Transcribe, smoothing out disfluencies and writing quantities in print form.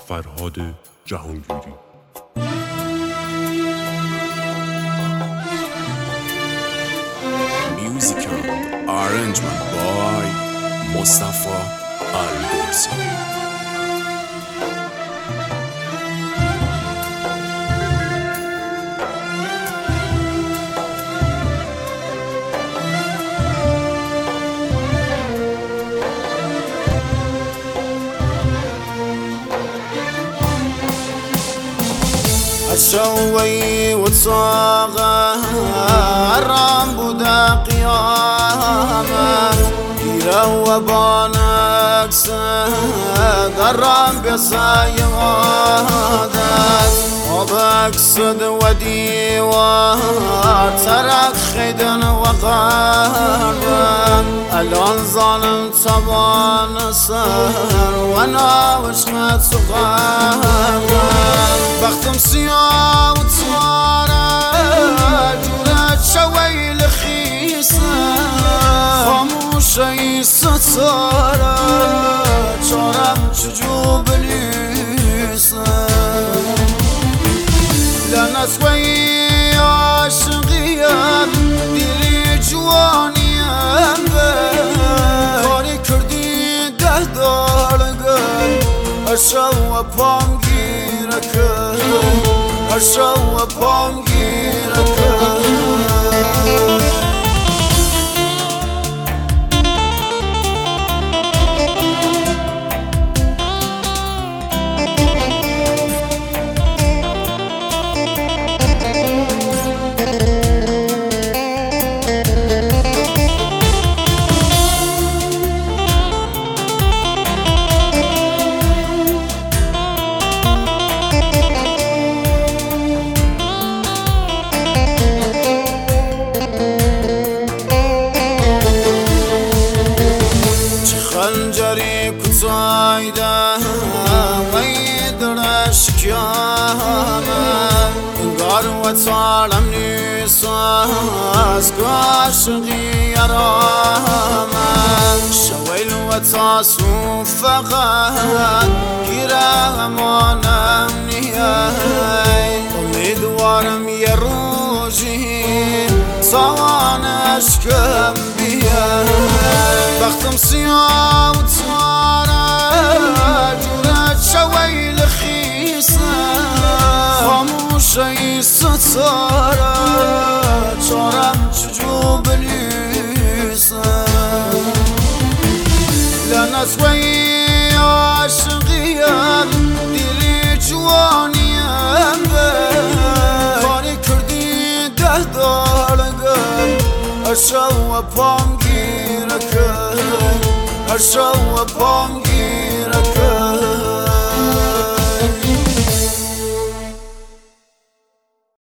فرهاد جهانگیری. Musical arrangement by Mustafa Al-Gorsi. الشوي وتصاغر بدا قيامه يلو بانك قرام بصيادك وبقصد وديوار ترك خدن وقربا الان ظالم طبان سهر وانا وشمت سقربا بختم سياه وتصارى جورت شوي لخيصة خاموشي ستارة شارم تجوب ليسة لنسوي عاشقيان ديلي جوانيان كاري كردي دهدار قل أشوى بانجيرك أشوى بانجيرك خنجری کتایده ویدرش کیامه انگار و تالم نیساز کاشقی یرامه شویل و تاسو فقط گیره امانم نیای امیدوارم یه روزی توانش کم بیای بختم سیاه و تاره جورت شوی لخیصه خاموشی ستاره چارم چجوب لیسه لنسوی عاشقیم دیلی جوانیم کاری کردی دهدار قل أشوى بانجيرك أشوى بانجيرك